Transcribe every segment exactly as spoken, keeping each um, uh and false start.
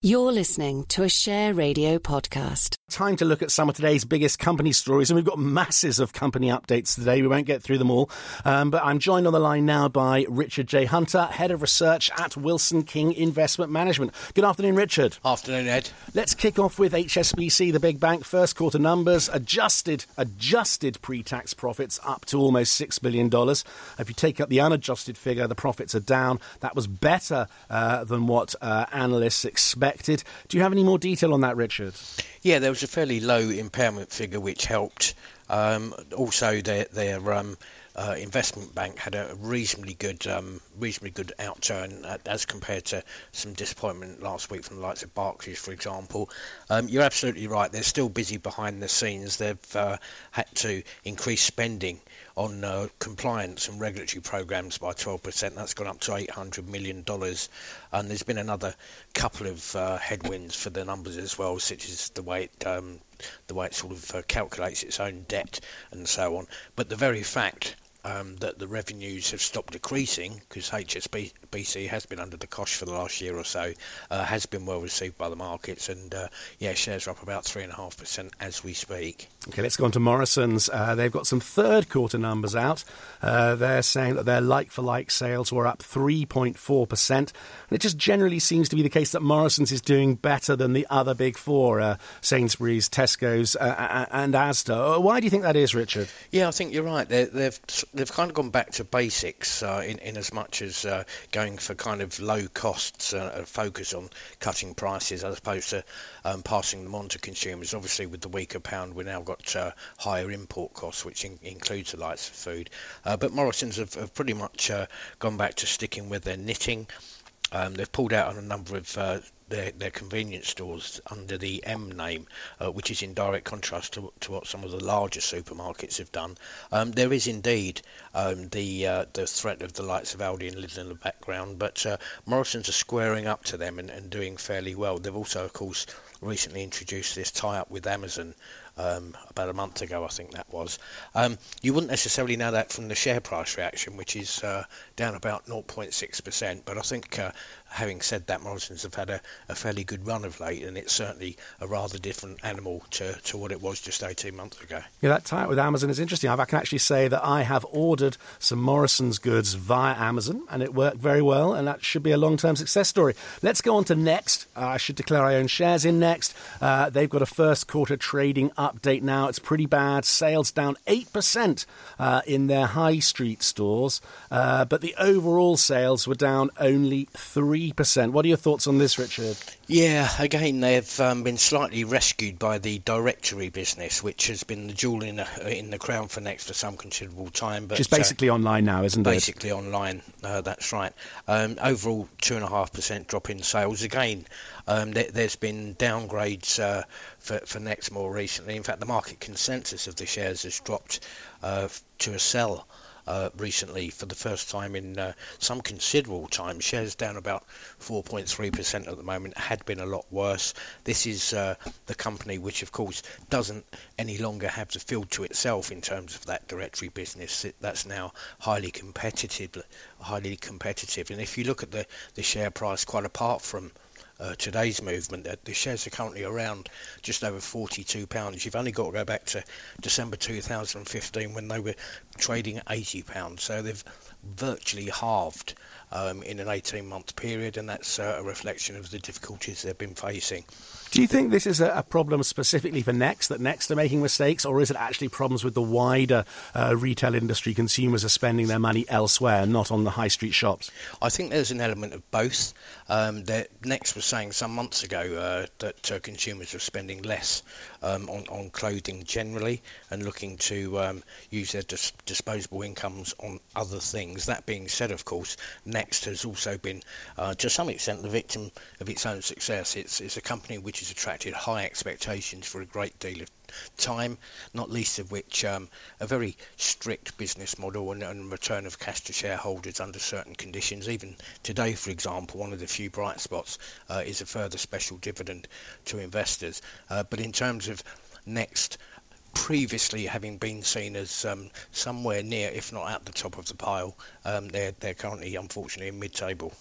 You're listening to a Share Radio podcast. Time to look at some of today's biggest company stories, and we've got masses of company updates today. We won't get through them all, um, but I'm joined on the line now by Richard J. Hunter, Head of Research at Wilson King Investment Management. Good afternoon, Richard. Afternoon, Ed. Let's kick off with H S B C, the big bank. First quarter numbers, adjusted adjusted pre-tax profits up to almost six billion dollars. If you take up the unadjusted figure, the profits are down. That was better uh, than what uh, analysts expected. Do you have any more detail on that, Richard? Yeah, there was a fairly low impairment figure which helped. Um, also, their, their um, uh, investment bank had a reasonably good, um, reasonably good outturn uh, as compared to some disappointment last week from the likes of Barclays, for example. Um, you're absolutely right. They're still busy behind the scenes. They've uh, had to increase spending on uh, compliance and regulatory programs by twelve percent. That's gone up to eight hundred million dollars. And there's been another couple of uh, headwinds for the numbers as well, such as the way it, um, the way it sort of uh, calculates its own debt and so on. But the very fact Um, that the revenues have stopped decreasing, because H S B C has been under the cosh for the last year or so, uh, has been well received by the markets, and uh, yeah, shares are up about three and a half percent as we speak. Okay, let's go on to Morrison's. Uh, they've got some third quarter numbers out. Uh, they're saying that their like-for-like sales were up three point four percent. And it just generally seems to be the case that Morrison's is doing better than the other big four, uh, Sainsbury's, Tesco's, uh, and Asda. Why do you think that is, Richard? Yeah, I think you're right. They're, they've they've kind of gone back to basics uh, in, in as much as uh, going for kind of low costs, uh, a focus on cutting prices as opposed to um, passing them on to consumers. Obviously, with the weaker pound, we've now got uh, higher import costs, which in, includes the likes of food. Uh, but Morrison's have, have pretty much uh, gone back to sticking with their knitting. Um, they've pulled out on a number of uh, their, their convenience stores under the M name, uh, which is in direct contrast to, to what some of the larger supermarkets have done. Um, there is indeed um, the uh, the threat of the likes of Aldi and Lidl in the background, but uh, Morrison's are squaring up to them and, and doing fairly well. They've also, of course, recently introduced this tie-up with Amazon. Um, about a month ago, I think that was. Um, you wouldn't necessarily know that from the share price reaction, which is uh, down about zero point six percent. But I think, uh, having said that, Morrison's have had a, a fairly good run of late, and it's certainly a rather different animal to, to what it was just eighteen months ago. Yeah, that tie-up with Amazon is interesting. I can actually say that I have ordered some Morrison's goods via Amazon, and it worked very well, and that should be a long-term success story. Let's go on to Next. Uh, I should declare I own shares in Next. Uh, they've got a first quarter trading update now. It's pretty bad. Sales down eight percent uh, in their high street stores, uh, but the overall sales were down only three percent. What are your thoughts on this, Richard? Yeah, again, they've um, been slightly rescued by the directory business, which has been the jewel in the, in the crown for Next for some considerable time. But Which is basically uh, online now, isn't basically it? Basically online, uh, that's right. Um, overall, two point five percent drop in sales. Again, um, there, there's been downgrades uh, for, for Next more recently. In fact, the market consensus of the shares has dropped uh, to a sell. Uh, recently, for the first time in uh, some considerable time. Shares down about four point three percent at the moment. Had been a lot worse. This is uh, the company which, of course, doesn't any longer have the field to itself in terms of that directory business. It, that's now highly competitive, highly competitive. And if you look at the, the share price, quite apart from Uh, today's movement, uh, the shares are currently around just over forty-two pounds. You've only got to go back to December two thousand fifteen when they were trading at eighty pounds. So they've virtually halved um, in an eighteen-month period, and that's uh, a reflection of the difficulties they've been facing. Do you think this is a, a problem specifically for Next, that Next are making mistakes, or is it actually problems with the wider uh, retail industry? Consumers are spending their money elsewhere, not on the high street shops? I think there's an element of both. Um, Next was saying some months ago uh, that uh, consumers are spending less um, on, on clothing generally and looking to um, use their dis- disposable incomes on other things. That being said, of course, Next has also been, uh, to some extent, the victim of its own success. It's, it's a company which has attracted high expectations for a great deal of time, not least of which um, a very strict business model and, and return of cash to shareholders under certain conditions. Even today, for example, one of the few bright spots uh, is a further special dividend to investors. Uh, but in terms of Next, previously having been seen as um, somewhere near, if not at the top of the pile, um, they're, they're currently, unfortunately, in mid-table.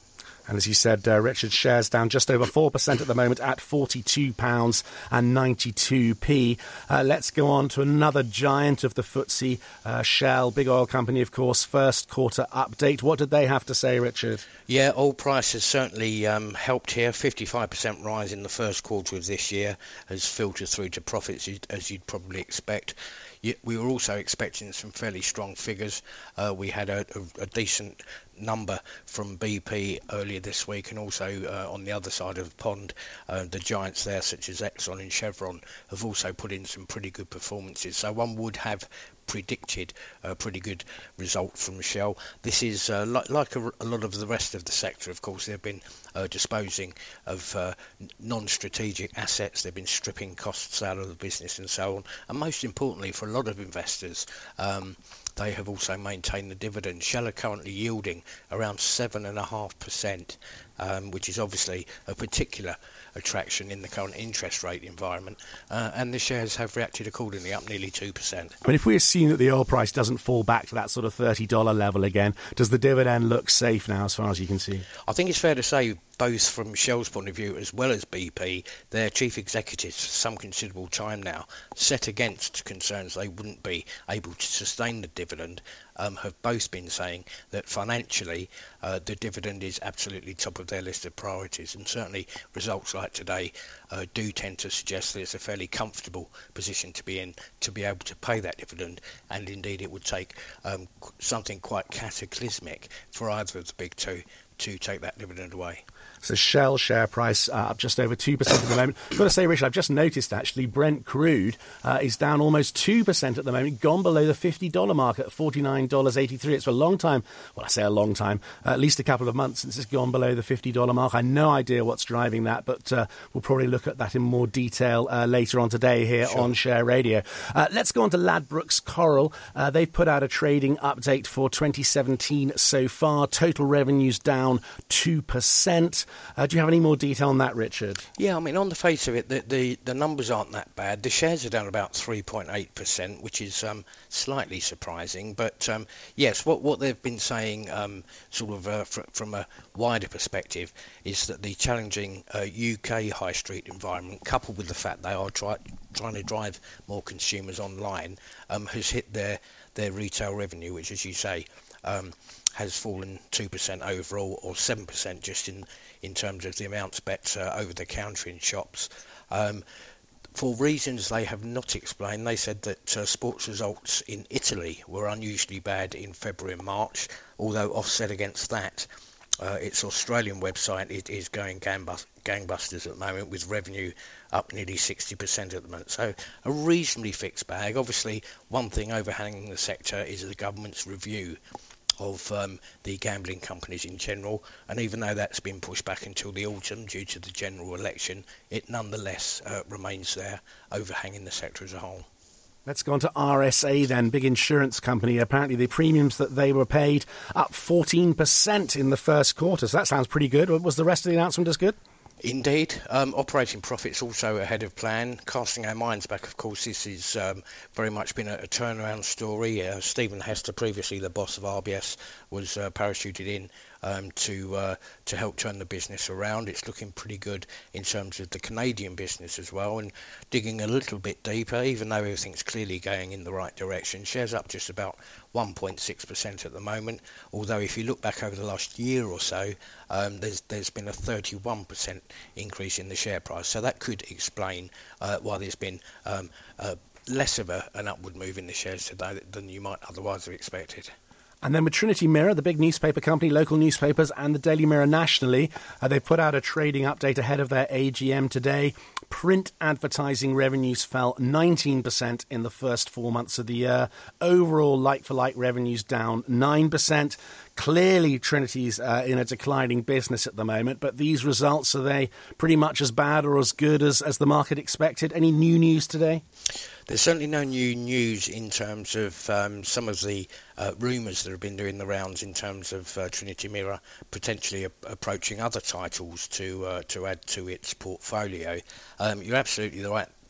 And as you said, uh, Richard, shares down just over four percent at the moment at forty-two pounds ninety-two. Uh, let's go on to another giant of the F T S E, uh, Shell, big oil company, of course, first quarter update. What did they have to say, Richard? Yeah, oil prices certainly um, helped here. fifty-five percent rise in the first quarter of this year has filtered through to profits, as you'd probably expect. We were also expecting some fairly strong figures. Uh, we had a, a, a decent number from B P earlier this week, and also uh, on the other side of the pond, uh, the giants there such as Exxon and Chevron have also put in some pretty good performances. So one would have predicted a pretty good result from Shell. This is uh, like, like a, a lot of the rest of the sector. Of course, they've been uh, disposing of uh, non-strategic assets. They've been stripping costs out of the business and so on. And most importantly, for a lot of investors, um, they have also maintained the dividend. Shell are currently yielding around seven point five percent, um, which is obviously a particular attraction in the current interest rate environment, uh, and the shares have reacted accordingly, up nearly two percent. But if we assume that the oil price doesn't fall back to that sort of thirty dollars level again, does the dividend look safe now as far as you can see? I think it's fair to say, both from Shell's point of view as well as B P, their chief executives for some considerable time now, set against concerns they wouldn't be able to sustain the dividend, um, have both been saying that financially uh, the dividend is absolutely top of their list of priorities, and certainly results like today uh, do tend to suggest that it's a fairly comfortable position to be in to be able to pay that dividend, and indeed it would take um, something quite cataclysmic for either of the big two to take that dividend away. So Shell share price uh, up just over two percent at the moment. I've got to say, Richard, I've just noticed actually Brent crude uh, is down almost two percent at the moment, gone below the fifty dollars mark at forty-nine dollars and eighty-three cents. It's for a long time, well, I say a long time, uh, at least a couple of months since it's gone below the fifty dollars mark. I have no idea what's driving that, but uh, we'll probably look at that in more detail uh, later on today here sure. on Share Radio. Uh, let's go on to Ladbrokes Coral. Uh, they've put out a trading update for twenty seventeen so far. Total revenues down two percent. Uh, do you have any more detail on that, Richard? Yeah, I mean, on the face of it, the, the, the numbers aren't that bad. The shares are down about three point eight percent, which is um, slightly surprising. But um, yes, what, what they've been saying um, sort of uh, fr- from a wider perspective is that the challenging uh, U K high street environment, coupled with the fact they are try- trying to drive more consumers online, um, has hit their, their retail revenue, which, as you say, um, has fallen two percent overall, or seven percent just in, in terms of the amounts bet uh, over the counter in shops. Um, for reasons they have not explained, they said that uh, sports results in Italy were unusually bad in February and March, although offset against that, uh, its Australian website it is going gangbust- gangbusters at the moment, with revenue up nearly sixty percent at the moment. So a reasonably fixed bag. Obviously, one thing overhanging the sector is the government's review of um, the gambling companies in general, and even though that's been pushed back until the autumn due to the general election, it nonetheless uh, remains there, overhanging the sector as a whole. Let's go on to R S A then, big insurance company. Apparently the premiums that they were paid up fourteen percent in the first quarter, so that sounds pretty good. Was the rest of the announcement as good? Indeed. Um, operating profits also ahead of plan. Casting our minds back, of course, this has um, very much been a, a turnaround story. Uh, Stephen Hester, previously the boss of R B S, was uh, parachuted in um, to uh, to help turn the business around. It's looking pretty good in terms of the Canadian business as well, and digging a little bit deeper, even though everything's clearly going in the right direction. Shares up just about one point six percent at the moment, although if you look back over the last year or so, um, there's there's been a thirty-one percent increase in the share price, so that could explain uh, why there's been um, uh, less of a, an upward move in the shares today than you might otherwise have expected. And then with Trinity Mirror, the big newspaper company, local newspapers and the Daily Mirror nationally, uh, they've put out a trading update ahead of their A G M today. Print advertising revenues fell nineteen percent in the first four months of the year. Overall, like-for-like revenues down nine percent. Clearly, Trinity's uh, in a declining business at the moment, but these results, are they pretty much as bad or as good as, as the market expected? Any new news today? There's certainly no new news in terms of um, some of the uh, rumours that have been doing the rounds in terms of uh, Trinity Mirror potentially a- approaching other titles to uh, to add to its portfolio. Um, you're absolutely right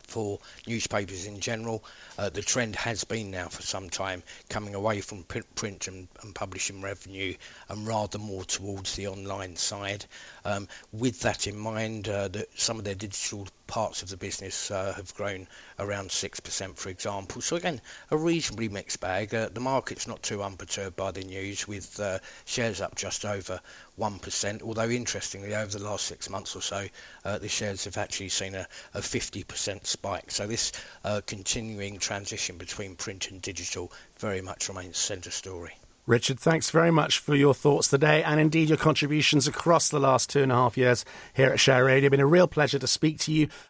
for newspapers in general. Uh, the trend has been now for some time coming away from print, print and, and publishing revenue and rather more towards the online side. Um, with that in mind, uh, that some of their digital parts of the business uh, have grown around six percent, for example. So again, a reasonably mixed bag. Uh, the market's not too unperturbed by the news, with uh, shares up just over one percent, although interestingly over the last six months or so uh, the shares have actually seen a, a fifty percent spike. So this uh, continuing transition between print and digital very much remains centre story. Richard, thanks very much for your thoughts today, and indeed your contributions across the last two and a half years here at Share Radio. It's been a real pleasure to speak to you.